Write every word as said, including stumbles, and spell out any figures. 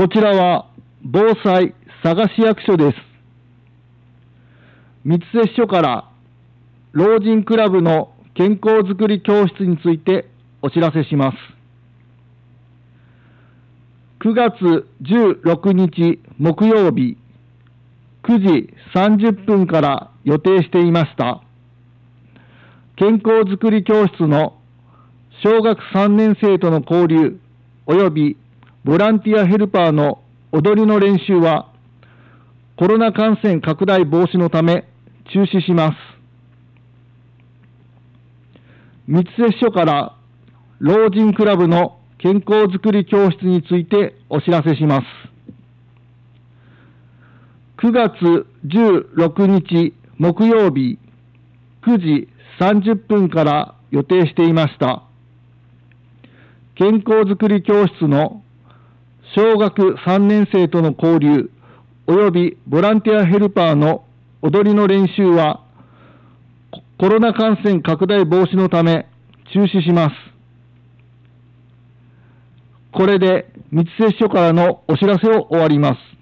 こちらは防災佐賀市役所です。三瀬署から老人クラブの健康づくり教室についてお知らせします。くがつじゅうろくにち木曜日くじさんじゅっぷんから予定していました健康づくり教室の小学さんねん生との交流およびボランティアヘルパーの踊りの練習はコロナ感染拡大防止のため中止します。三瀬署から老人クラブの健康づくり教室についてお知らせします。くがつじゅうろくにち木曜日くじさんじゅっぷんから予定していました健康づくり教室の小学さんねん生との交流およびボランティアヘルパーの踊りの練習はコロナ感染拡大防止のため中止します。これで三瀬署からのお知らせを終わります。